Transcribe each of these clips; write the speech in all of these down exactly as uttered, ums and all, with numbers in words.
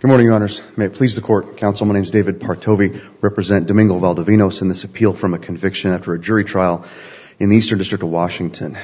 Good morning, Your Honors. May it please the Court, Counsel, my name is David Partovi, represent Domingo Valdovinos in this appeal from a conviction after a jury trial in the Eastern District of Washington.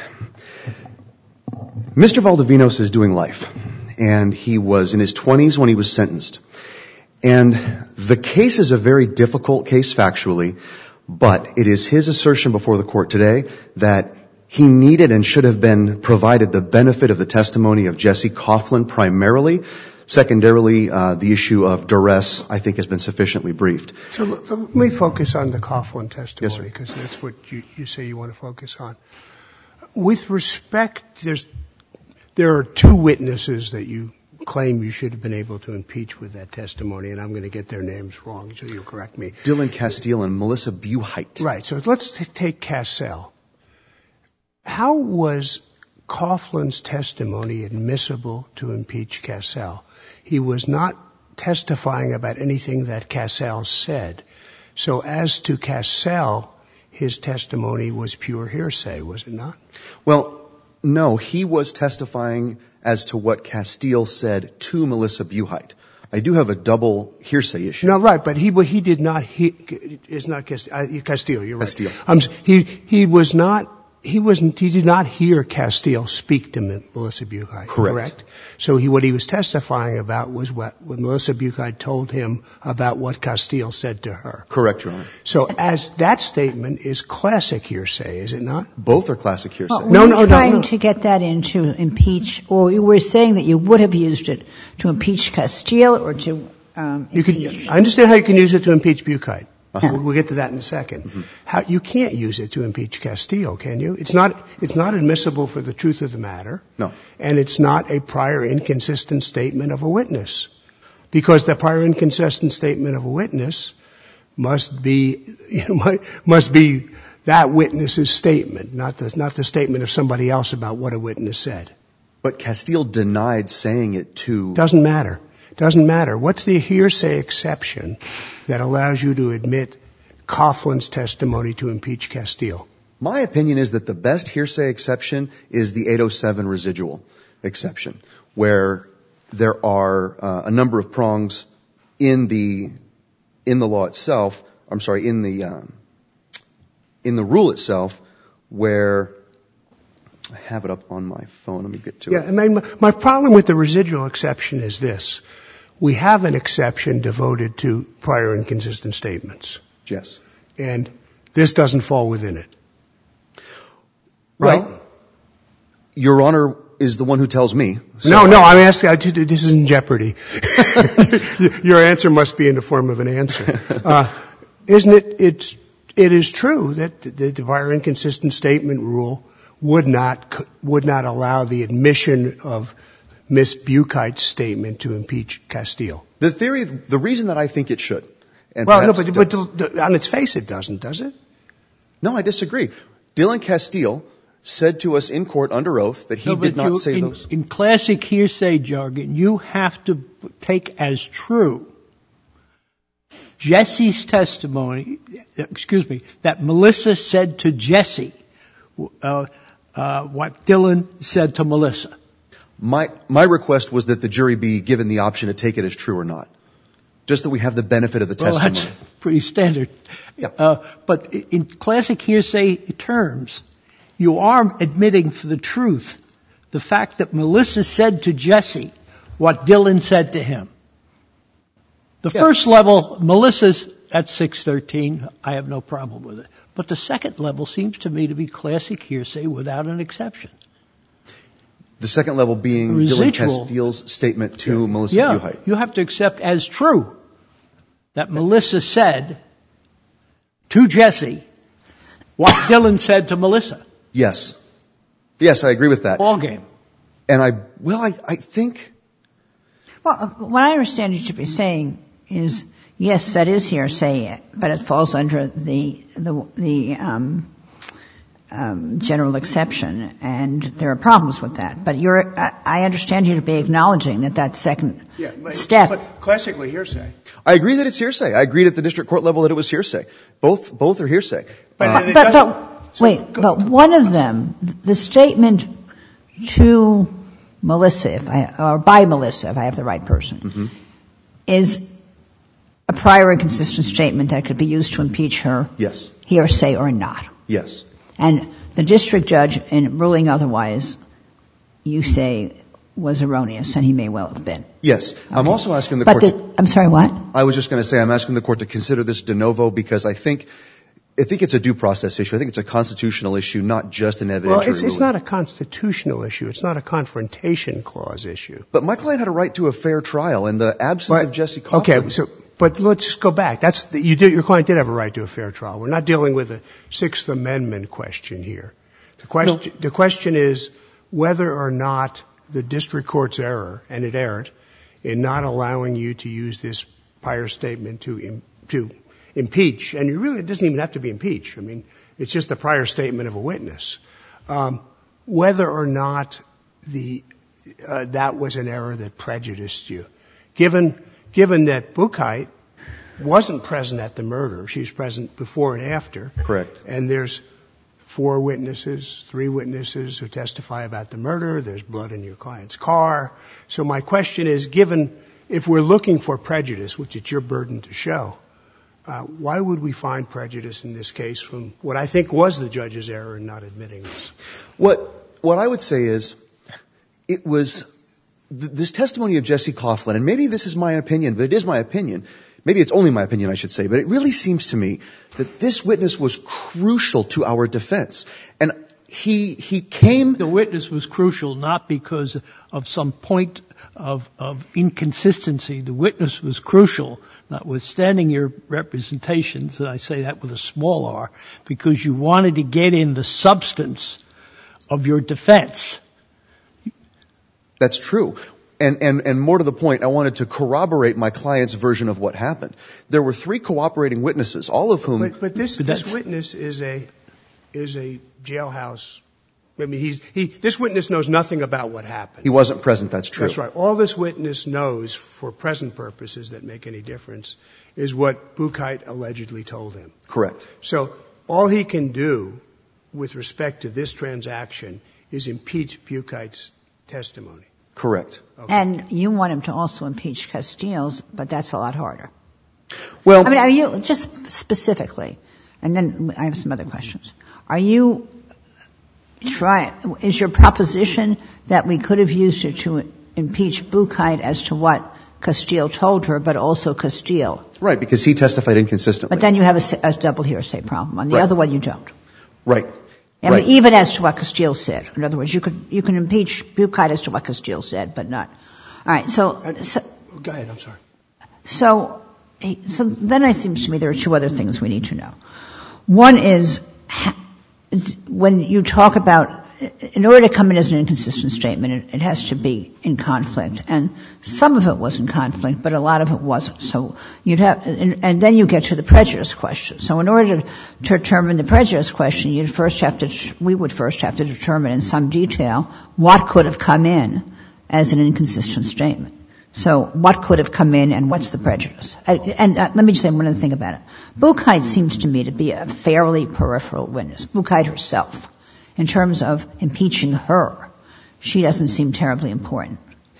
Mister Valdovinos is doing life, and he was in his twenties when he was sentenced. And the case is a very difficult case factually, but it is his assertion before the Court today that he needed and should have been provided the benefit of the testimony of Jesse Coughlin primarily. Secondarily, uh, the issue of duress, I think, has been sufficiently briefed. So let me focus on the Coughlin testimony, because yes, that's what you, you say you want to focus on. With respect, there's, there are two witnesses that you claim you should have been able to impeach with that testimony, and I'm going to get their names wrong, so you'll correct me. Dylan Castile and Melissa Buheit. Right. So let's t- take Cassell. How was Coughlin's testimony admissible to impeach Cassell? He was not testifying about anything that Cassell said. So as to Cassell, his testimony was pure hearsay, was it not? Well, no, he was testifying as to what Castile said to Melissa Buheit. I do have a double hearsay issue. No, right, but he he did not he is not Castile. Castile, you're right. Castile. Um, he he was not. He wasn't. He did not hear Castile speak to Melissa Buheit. Correct. Correct. So he, what he was testifying about was what, what Melissa Buheit told him about what Castile said to her. Correct, Your Honor. So as that statement is classic hearsay, is it not? Both are classic hearsay. Well, no, were no, you trying no, no. to get that in to impeach, or you were saying that you would have used it to impeach Castile or to um, You can, impeach? I understand how you can use it to impeach Buheit. Uh-huh. We'll, we'll get to that in a second. Mm-hmm. How, you can't use it to impeach Castile, can you? It's not, it's not admissible for the truth of the matter. No. And it's not a prior inconsistent statement of a witness. Because the prior inconsistent statement of a witness must be, you know, must be that witness's statement, not the, not the statement of somebody else about what a witness said. But Castile denied saying it to... Doesn't matter. Doesn't matter. What's the hearsay exception that allows you to admit Coughlin's testimony to impeach Castile? My opinion is that the best hearsay exception is the eight oh seven residual exception, where there are uh, a number of prongs in the in the law itself. I'm sorry, in the um, in the rule itself, where I have it up on my phone. Let me get to yeah, it. I mean, my problem with the residual exception is this. We have an exception devoted to prior inconsistent statements. Yes. And this doesn't fall within it. Right? Well, Your Honor is the one who tells me. So no, no, I'm asking, I, this is in jeopardy. Your answer must be in the form of an answer. Uh, isn't it, it's, it is true that the prior inconsistent statement rule would not, would not allow the admission of Miss Bucheit's statement to impeach Castile. The theory, the reason that I think it should, and well, no, but, does, but the, the, on its face it doesn't, does it? No, I disagree. Dylan Castile said to us in court under oath that he no, did not you, say in, those. In classic hearsay jargon, you have to take as true Jesse's testimony, excuse me, that Melissa said to Jesse uh, uh, what Dylan said to Melissa. My, my request was that the jury be given the option to take it as true or not. Just that we have the benefit of the Well, testimony. that's pretty standard. Yeah. Uh, but in classic hearsay terms, you are admitting for the truth the fact that Melissa said to Jesse what Dylan said to him. The Yeah. first level, Melissa's at six thirteen, I have no problem with it. But the second level seems to me to be classic hearsay without an exception. The second level being Residual. Dylan Castile's statement to Melissa Yeah, Buheit. you have to accept as true that Melissa said to Jesse what Dylan said to Melissa. Yes. Yes, I agree with that. Ball game. And I, well, I, I think, Well, what I understand you should be saying is, yes, that is hearsay, but it falls under the the, the um, um, general exception, and there are problems with that. But you're, I, I understand you to be acknowledging that that second Yeah, but, step. but classically hearsay. I agree that it's hearsay. I agreed at the district court level that it was hearsay. Both, both are hearsay. But Uh, then it But, doesn't- but so wait, go- but one of them, the statement to Melissa, if I, or by Melissa, if I have the right person, is a prior inconsistent statement that could be used to impeach her. Yes. Hearsay or not. Yes. And the district judge, in ruling otherwise, you say was erroneous, and he may well have been. Yes. Okay. I'm also asking the but court... The, I'm sorry, what? I was just going to say I'm asking the court to consider this de novo because I think I think it's a due process issue. I think it's a constitutional issue, not just an evidentiary Well, it's, ruling. it's not a constitutional issue. It's not a confrontation clause issue. But my client had a right to a fair trial, and the absence but, of Jesse Coughlin... Okay, so, but let's just go back. That's the, you did, your client did have a right to a fair trial. We're not dealing with a Sixth Amendment question here. The question, no. the question is whether or not the district court's error, and it erred, in not allowing you to use this prior statement to im, to impeach, and you really, it doesn't even have to be impeach. I mean, it's just a prior statement of a witness. Um, whether or not the uh, that was an error that prejudiced you, given given that Buchheit wasn't present at the murder, she was present before and after. Correct. And there's four witnesses, three witnesses who testify about the murder. There's blood in your client's car. So my question is, given if we're looking for prejudice, which it's your burden to show, uh, why would we find prejudice in this case from what I think was the judge's error in not admitting this? What what I would say is, it was th- this testimony of Jesse Coughlin, and maybe this is my opinion, but it is my opinion. Maybe it's only my opinion, I should say, but it really seems to me that this witness was crucial to our defense. And he he came... The witness was crucial not because of some point of, of inconsistency. The witness was crucial, notwithstanding your representations, and I say that with a small r, because you wanted to get in the substance of your defense. That's true. And, and, and more to the point, I wanted to corroborate my client's version of what happened. There were three cooperating witnesses, all of whom... But, but this, this witness is a, is a jailhouse. I mean, he's, he, this witness knows nothing about what happened. He wasn't present, that's true. That's right. All this witness knows, for present purposes that make any difference, is what Buchheit allegedly told him. Correct. So all he can do with respect to this transaction is impeach Buchheit's testimony. Correct. Okay. And you want him to also impeach Castile's, but that's a lot harder. Well, I mean, are you, just specifically, and then I have some other questions. Are you try, is your proposition that we could have used it to impeach Buchheit as to what Castile told her, but also Castile? Right, because he testified inconsistently. But then you have a, a double hearsay problem. On the right. other one, you don't. Right. I right. mean, even as to what Castile said. In other words, you could you can impeach Buchheit as to what Castile said, but not. All right. So, so go ahead. I'm sorry. So, so then it seems to me there are two other things we need to know. One is when you talk about, in order to come in as an inconsistent statement, it, it has to be in conflict, and some of it was in conflict, but a lot of it wasn't. So you'd have, and, and then you get to the prejudice question. So in order to, to determine the prejudice question, you'd first have to, we would first have to determine in some detail what could have come in as an inconsistent statement. So what could have come in and what's the prejudice? And, and uh, let me just say one other thing about it. Buchheit seems to me to be a fairly peripheral witness. Buchheit herself. In terms of impeaching her, she doesn't seem terribly important.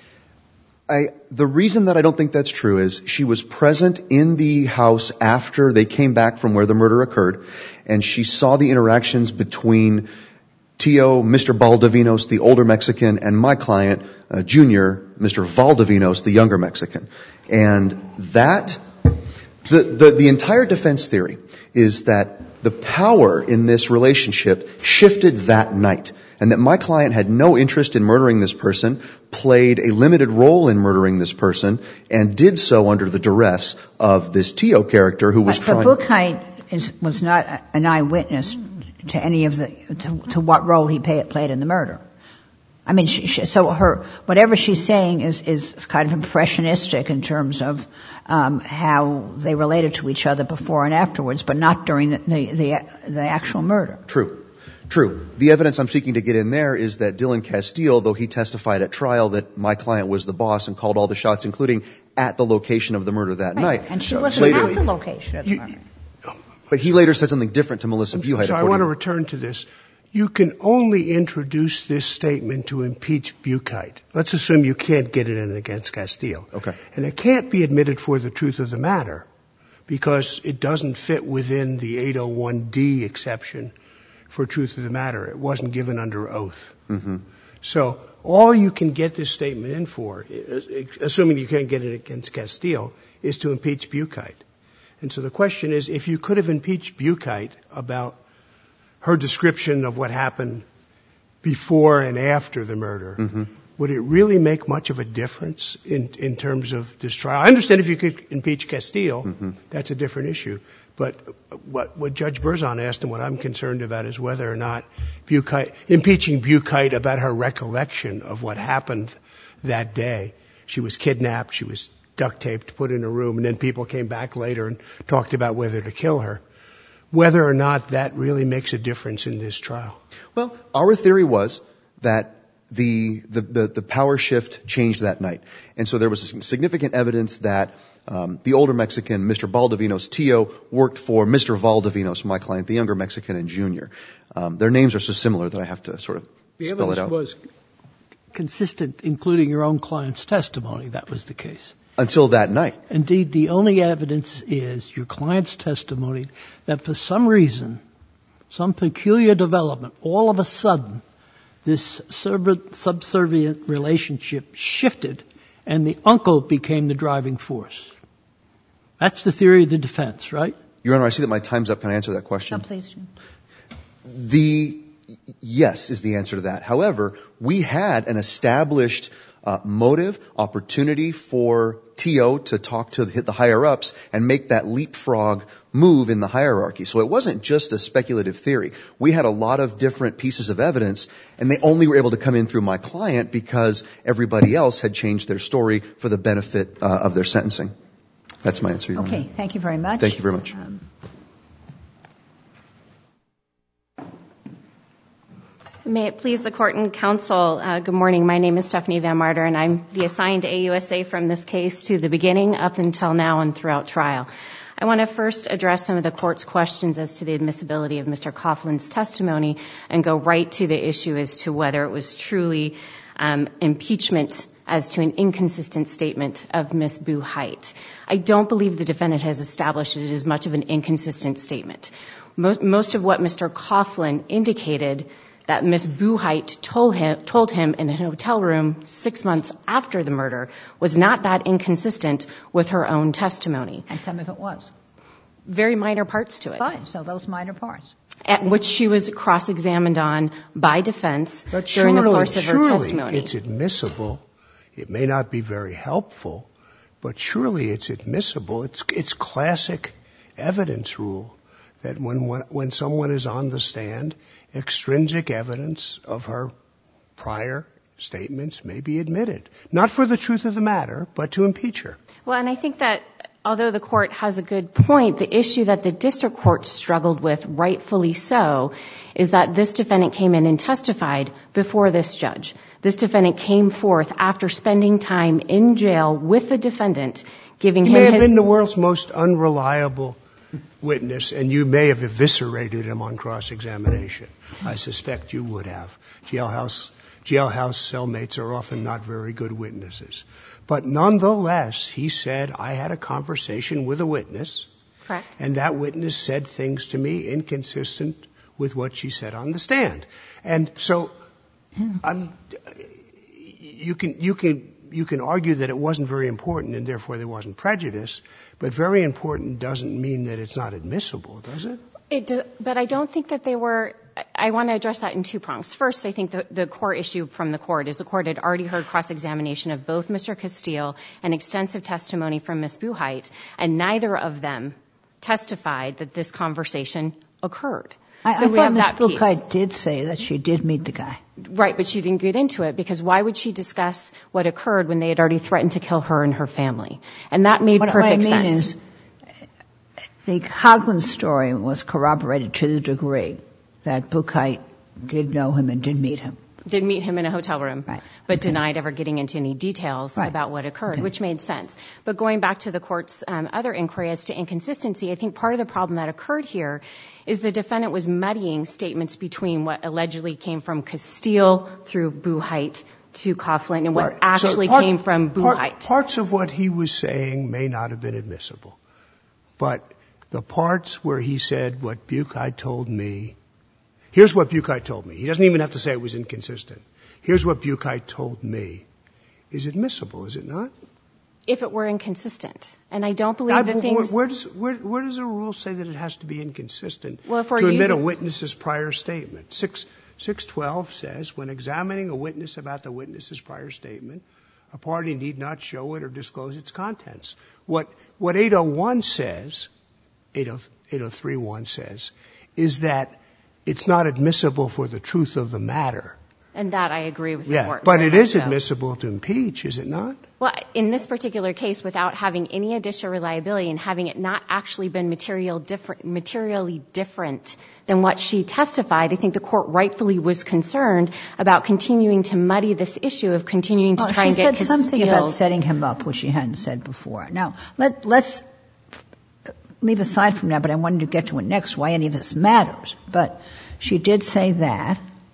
I, the reason that I don't think that's true is she was present in the house after they came back from where the murder occurred, and she saw the interactions between Tio, Mister Baldovinos, the older Mexican, and my client, uh, Junior, Mister Valdovinos, the younger Mexican. And that, the, the, the entire defense theory is that the power in this relationship shifted that night, and that my client had no interest in murdering this person, played a limited role in murdering this person, and did so under the duress of this Tio character who was but, trying... But Buchheit is, was not an eyewitness to any of the, to, to what role he pay, played in the murder. I mean, she, she, so her, whatever she's saying is, is kind of impressionistic in terms of um, how they related to each other before and afterwards, but not during the, the, the, the actual murder. True. True. The evidence I'm seeking to get in there is that Dylan Castile, though he testified at trial that my client was the boss and called all the shots, including at the location of the murder that right. night. And she wasn't later, at the location of the murder. But he later said something different to Melissa Buchheit. So I want to return to this. you can only introduce this statement to impeach Buchheit. Let's assume you can't get it in against Castile. Okay. And it can't be admitted for the truth of the matter because it doesn't fit within the eight oh one D exception for truth of the matter. It wasn't given under oath. Mm-hmm. So all you can get this statement in for, assuming you can't get it against Castile, is to impeach Buchheit. And so the question is, if you could have impeached Buchheit about her description of what happened before and after the murder, mm-hmm. would it really make much of a difference in, in terms of this trial? I understand if you could impeach Castile, mm-hmm. that's a different issue. But what, what Judge Berzon asked and what I'm concerned about is whether or not Buchheit, impeaching Buchheit about her recollection of what happened that day. She was kidnapped, she was duct taped, put in a room, and then people came back later and talked about whether to kill her. Whether or not that really makes a difference in this trial. Well, our theory was that the, the, the, the power shift changed that night. And so there was significant evidence that um, the older Mexican, Mister Valdovinos, Tio, worked for Mister Valdovinos, my client, the younger Mexican and Junior. Um, their names are so similar that I have to sort of the spell it out. The evidence was consistent, including your own client's testimony. That was the case. Until that night. Indeed, the only evidence is your client's testimony that for some reason, some peculiar development, all of a sudden, this subservient relationship shifted and the uncle became the driving force. That's the theory of the defense, right? Your Honor, I see that my time's up. Can I answer that question? No, please. The yes is the answer to that. However, we had an established uh, motive, opportunity for Tio to talk to the, the higher-ups and make that leapfrog move in the hierarchy. So it wasn't just a speculative theory. We had a lot of different pieces of evidence, and they only were able to come in through my client because everybody else had changed their story for the benefit uh, of their sentencing. That's my answer, Your Okay, Honor. thank you very much. Thank you very much. Um, May it please the Court and Counsel, uh, good morning. My name is Stephanie Van Marder, and I'm the assigned A U S A from this case to the beginning up until now and throughout trial. I want to first address some of the Court's questions as to the admissibility of Mister Coughlin's testimony and go right to the issue as to whether it was truly um, impeachment as to an inconsistent statement of Miz Buchheit. I don't believe the defendant has established it as much of an inconsistent statement. Most, most of what Mister Coughlin indicated that Miz Buchheit told him, told him in a hotel room six months after the murder was not that inconsistent with her own testimony. And some of it was. Very minor parts to it. Fine, so those minor parts. At which she was cross-examined on by defense but during surely, the course of surely her testimony. It's admissible. It may not be very helpful, but surely it's admissible. It's, it's classic evidence rule that when, when someone is on the stand, extrinsic evidence of her prior statements may be admitted. Not for the truth of the matter, but to impeach her. Well, and I think that although the Court has a good point, the issue that the district court struggled with, rightfully so, is that this defendant came in and testified before this judge. This defendant came forth after spending time in jail with the defendant, giving he him may have his been the world's most unreliable witness, and you may have eviscerated him on cross-examination. I suspect you would have. Jailhouse, jailhouse cellmates are often not very good witnesses. But nonetheless, he said, I had a conversation with a witness. Correct. And that witness said things to me inconsistent with what she said on the stand. And so, I'm, you can, you can, you can argue that it wasn't very important and therefore there wasn't prejudice, but very important doesn't mean that it's not admissible, does it? It do, but I don't think that they were – I want to address that in two prongs. First, I think the, the core issue from the Court is the Court had already heard cross-examination of both Mister Castile and extensive testimony from Miz Buchheit, and neither of them testified that this conversation occurred. I, so I we thought have Miz that piece. Buchheit did say that she did meet the guy. Right, but she didn't get into it because why would she discuss what occurred when they had already threatened to kill her and her family? And that made what, perfect what I mean sense. Is, the Coughlin story was corroborated to the degree that Buchheit did know him and did meet him. did meet him in a hotel room, Right. but Okay. denied ever getting into any details Right. about what occurred, Okay. which made sense. But going back to the court's um, other inquiry as to inconsistency, I think part of the problem that occurred here is the defendant was muddying statements between what allegedly came from Castile through Buchheit to Coughlin and what Right. So actually part- came from part- Buchheit. Parts of what he was saying may not have been admissible. But the parts where he said what Buchheit told me, here's what Buchheit told me. He doesn't even have to say it was inconsistent. Here's what Buchheit told me is admissible, is it not? If it were inconsistent. And I don't believe I- the where, things... where does, where, where does the rule say that it has to be inconsistent Well, if we're to admit a using- witness's prior statement? Six, six twelve says, when examining a witness about the witness's prior statement, a party need not show it or disclose its contents. What, what eight oh one says, eight oh three one says, is that it's not admissible for the truth of the matter. And that I agree with the Yeah, court. but very it much is so. admissible to impeach, is it not? Well, in this particular case, without having any additional reliability and having it not actually been material different, materially different than what she testified, I think the court rightfully was concerned about continuing to muddy this issue of continuing to Well, try she and get said something Castile- about setting him up, which she hadn't said before. Now, let, let's leave aside from that, but I wanted to get to it next, why any of this matters. But she did say that.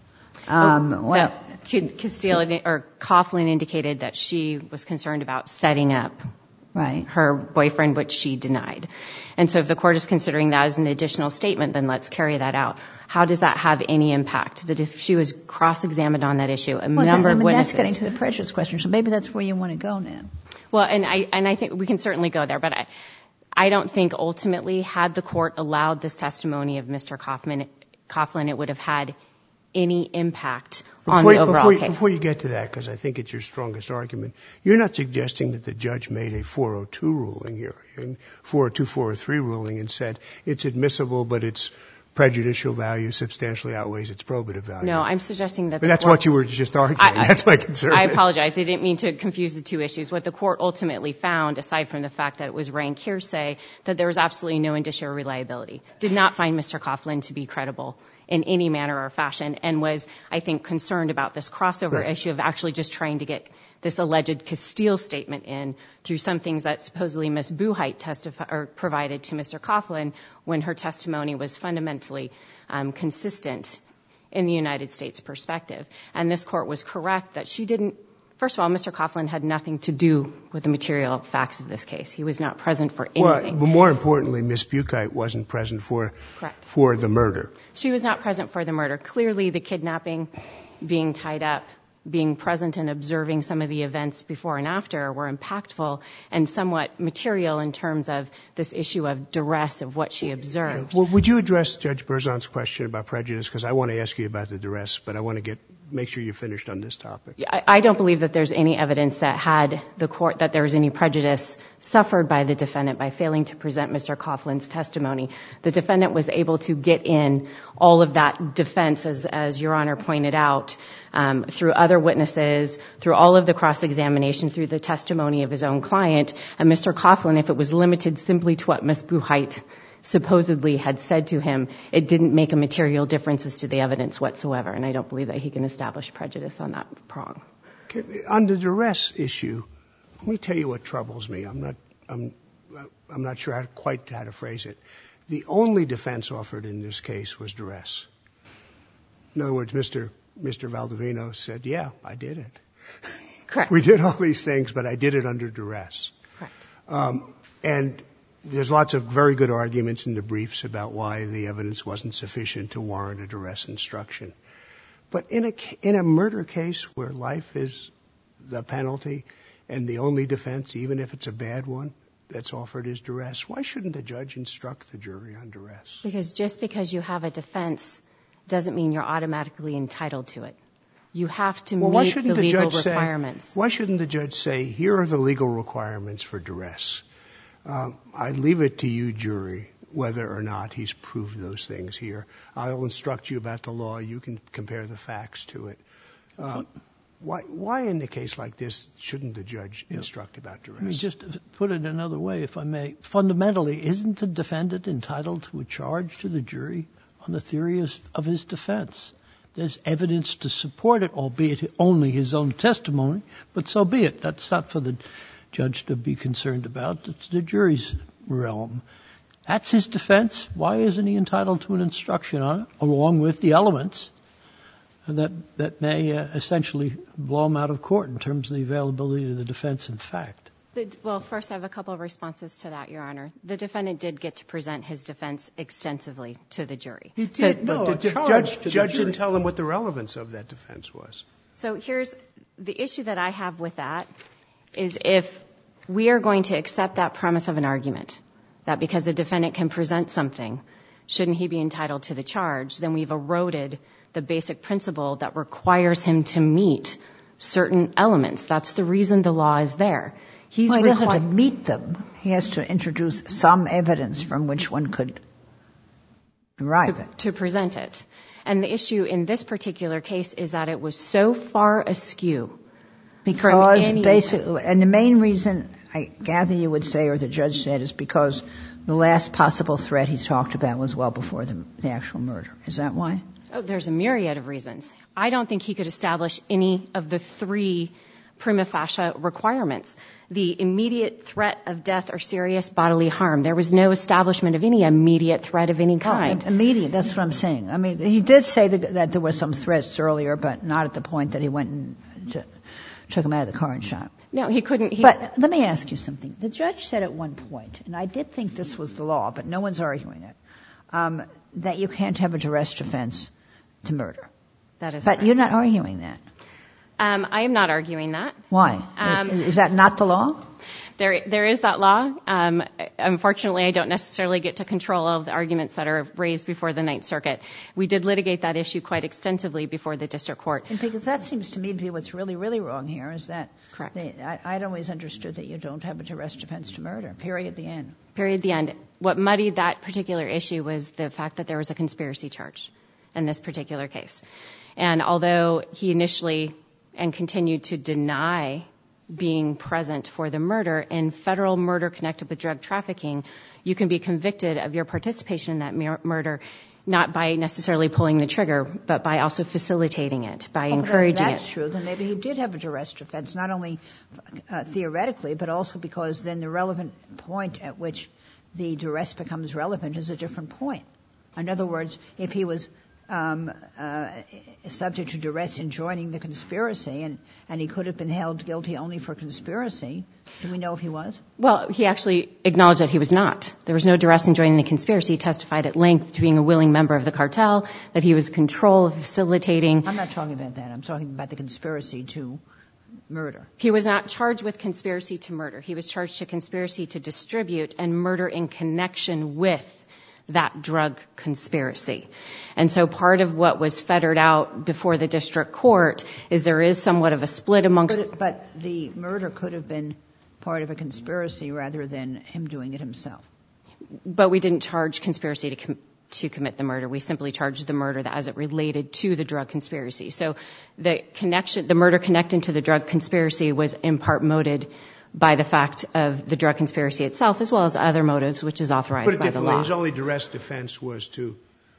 Um, well, that Castile or Coughlin indicated that she was concerned about setting up right. her boyfriend, which she denied. And so if the court is considering that as an additional statement, then let's carry that out. How does that have any impact? That if she was cross-examined on that issue, a Well, number I of mean, witnesses. that's getting to the prejudice question, so maybe that's where you want to go now. Well, and I and I think we can certainly go there, but I, I don't think ultimately, had the court allowed this testimony of Mister Kaufman, Coughlin, it would have had any impact on Before, the overall before, case. before you get to that, because I think it's your strongest argument, you're not suggesting that the judge made a four oh two ruling here, a four oh two, four oh three ruling, and said it's admissible, but its prejudicial value substantially outweighs its probative value. No, I'm suggesting that But the that's court, what you were just arguing. I- I- that's my concern. I apologize. I didn't mean to confuse the two issues. What the court ultimately found, aside from the fact that it was rank hearsay, that there was absolutely no indicia of reliability. Did not find Mister Coughlin to be credible in any manner or fashion, and was, I think, concerned about this crossover Right. issue of actually just trying to get this alleged Castile statement in through some things that supposedly Miz Buchheit testified or provided to Mister Coughlin when her testimony was fundamentally um, consistent in the United States perspective. And this court was correct that she didn't. First of all, Mister Coughlin had nothing to do with the material facts of this case. He was not present for anything. Well, but more importantly, Miss Buchheit wasn't present for Correct. for the murder. She was not present for the murder. Clearly, the kidnapping, being tied up, being present and observing some of the events before and after were impactful and somewhat material in terms of this issue of duress of what she observed. Well, would you address Judge Berzon's question about prejudice? Because I want to ask you about the duress, but I want to get make sure you're finished on this topic. I, I don't believe that there's any evidence that had the court that there was any prejudice suffered by the defendant by failing to present Mister Coughlin's testimony. The defendant was able to get in all of that defense, as, as Your Honor pointed out, um, through other witnesses, through all of the cross-examination, through the testimony of his own client. And Mister Coughlin, if it was limited simply to what Miz Buchheit supposedly had said to him, it didn't make a material difference as to the evidence whatsoever. And I don't believe that he can establish prejudice on that prong. Okay, on the duress issue, let me tell you what troubles me. I'm not, I'm, I'm not sure how, quite how to phrase it. The only defense offered in this case was duress. In other words, Mister Mister Valdivino said, yeah, I did it. Correct. We did all these things, but I did it under duress. Correct. Um, and there's lots of very good arguments in the briefs about why the evidence wasn't sufficient to warrant a duress instruction. But in a, in a murder case where life is the penalty and the only defense, even if it's a bad one, that's offered is duress, why shouldn't the judge instruct the jury on duress? Because just because you have a defense doesn't mean you're automatically entitled to it. You have to Well, why meet shouldn't the the legal judge say, requirements. why shouldn't the judge say, here are the legal requirements for duress? Um, I leave it to you, jury, whether or not he's proved those things here. I'll instruct you about the law. You can compare the facts to it. Uh, why, why in a case like this shouldn't the judge instruct about duress? I mean, just to put it another way, if I may, fundamentally, isn't the defendant entitled to a charge to the jury on the theory of his defense? there's evidence to support it, albeit only his own testimony, but so be it. That's not for the judge to be concerned about. It's the jury's realm. That's his defense. Why isn't he entitled to an instruction on it, along with the elements that that may uh, essentially blow him out of court in terms of the availability of the defense in fact? Well, first, I have a couple of responses to that, Your Honor. The defendant did get to present his defense extensively to the jury. He did, so, but the judge, judge didn't tell him what the relevance of that defense was. So here's the issue that I have with that is if we are going to accept that premise of an argument, that because a defendant can present something, shouldn't he be entitled to the charge, then we've eroded the basic principle that requires him to meet certain elements. That's the reason the law is there. He's well, he doesn't requi- have to meet them. He has to introduce some evidence from which one could derive to, it. To present it. And the issue in this particular case is that it was so far askew. Because any basically, and the main reason I gather you would say, or the judge said, is because the last possible threat he's talked about was well before the, the actual murder. Is that why? Oh, there's a myriad of reasons. I don't think he could establish any of the three prima facie requirements. The immediate threat of death or serious bodily harm. There was no establishment of any immediate threat of any kind. Oh, immediate, that's what I'm saying. I mean, he did say that, that there were some threats earlier, but not at the point that he went and t- took him out of the car and shot him. No, he couldn't. He but let me ask you something. The judge said at one point, and I did think this was the law, but no one's arguing it, um, that you can't have a duress defense to murder. That is But right. you're not arguing that. Um, I am not arguing that. Why? Um, is that not the law? There, there is that law. Um, unfortunately, I don't necessarily get to control all of the arguments that are raised before the Ninth Circuit. We did litigate that issue quite extensively before the district court. And because that seems to me to be what's really, really wrong here is that Correct. They, I, I'd always understood that you don't have a duress defense to murder, period, the end. Period, the end. What muddied that particular issue was the fact that there was a conspiracy charge in this particular case. And although he initially and continued to deny being present for the murder, in federal murder connected with drug trafficking, you can be convicted of your participation in that mur- murder not by necessarily pulling the trigger, but by also facilitating it, by oh, encouraging if that's it. true, then maybe he did have a duress defense, not only uh, theoretically, but also because then the relevant point at which the duress becomes relevant is a different point. In other words, if he was Um, uh, subject to duress in joining the conspiracy, and, and he could have been held guilty only for conspiracy. Do we know if he was? Well, he actually acknowledged that he was not. There was no duress in joining the conspiracy. He testified at length to being a willing member of the cartel, that he was in control of facilitating. I'm not talking about that. I'm talking about the conspiracy to murder. He was not charged with conspiracy to murder. He was charged to conspiracy to distribute and murder in connection with that drug conspiracy. And so part of what was fettered out before the district court is there is somewhat of a split amongst... But, it, but the murder could have been part of a conspiracy rather than him doing it himself. But we didn't charge conspiracy to com- to commit the murder. We simply charged the murder as it related to the drug conspiracy. So the connection, the murder connecting to the drug conspiracy was in part motivated by the fact of the drug conspiracy itself, as well as other motives, which is authorized by the law. His only duress defense was to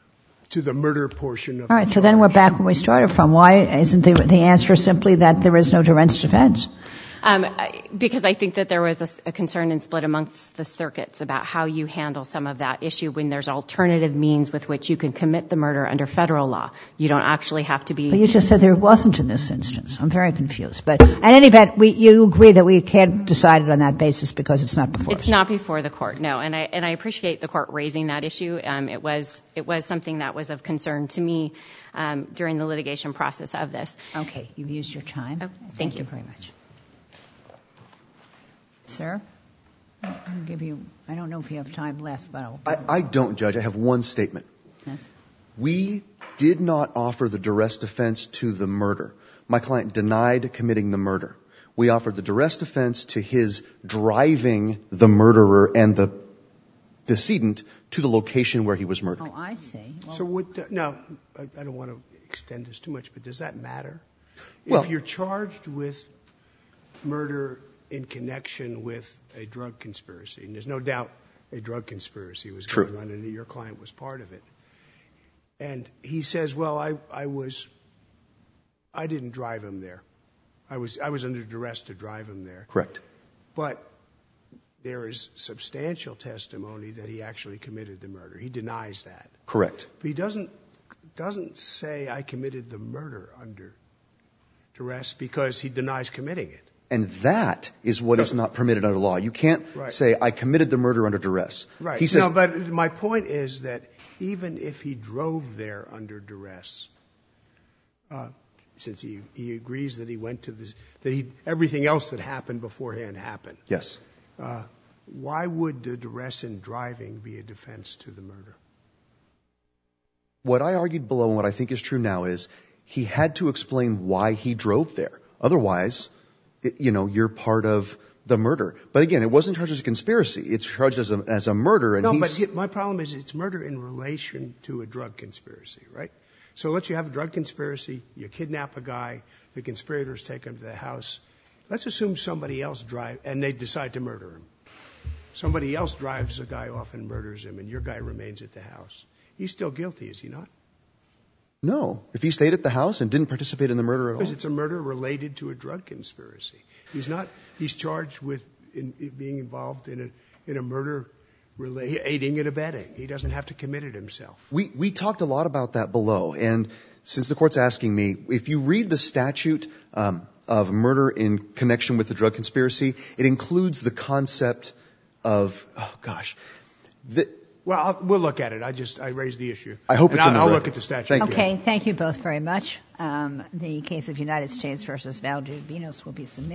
to the murder portion of. All right. So then we're back where we started from. Why isn't the, the answer simply that there is no duress defense? Um, because I think that there was a, a concern and split amongst the circuits about how you handle some of that issue when there's alternative means with which you can commit the murder under federal law. You don't actually have to be... But you just said there wasn't in this instance. I'm very confused. But in any event, we, you agree that we can't decide it on that basis because it's not before us. It's not before the court, no. And I, and I appreciate the court raising that issue. Um, it was, it was something that was of concern to me um, during the litigation process of this. Okay. You've used your time. Oh, thank, thank you. you very much. Sir, I'll give you, I don't know if you have time left, but I'll... I, I don't, Judge. I have one statement. Yes. We did not offer the duress defense to the murder. My client denied committing the murder. We offered the duress defense to his driving the murderer and the decedent to the location where he was murdered. Oh, I see. Well, So would, the, no, I, I don't want to extend this too much, but does that matter? Well- If you're charged with murder in connection with a drug conspiracy, and there's no doubt a drug conspiracy was True. going on and your client was part of it, And he says, well, I, I was, I didn't drive him there. I was, I was under duress to drive him there. Correct. But there is substantial testimony that he actually committed the murder. He denies that. Correct. But he doesn't, doesn't say I committed the murder under duress because he denies committing it. And that is what is not permitted under law. You can't Right. say, I committed the murder under duress. Right. He says, no, but my point is that even if he drove there under duress, uh, since he, he agrees that he went to this, that he, everything else that happened beforehand happened. yes. Uh, why would the duress in driving be a defense to the murder? What I argued below and what I think is true now is he had to explain why he drove there. Otherwise, it, you know, you're part of the murder. But again, it wasn't charged as a conspiracy. It's charged as a, as a murder. And No, he's, but he- my problem is it's murder in relation to a drug conspiracy, right? So let's you have a drug conspiracy, you kidnap a guy, the conspirators take him to the house. Let's assume somebody else drive, and they decide to murder him. Somebody else drives a guy off and murders him, and your guy remains at the house. He's still guilty, is he not? no. If he stayed at the house and didn't participate in the murder at Because all. it's a murder related to a drug conspiracy. He's not, he's charged with in, in being involved in a, in a murder, rela- aiding and abetting. He doesn't have to commit it himself. We, we talked a lot about that below. And since the court's asking me, if you read the statute um, of murder in connection with the drug conspiracy, it includes the concept of, oh gosh, the, Well, I'll, we'll look at it. I just, I raised the issue. I hope And it's I'll, in the I'll record. look at the statute. Thank you. Okay, thank you both very much. Um, the case of United States versus Valdivinos will be submitted.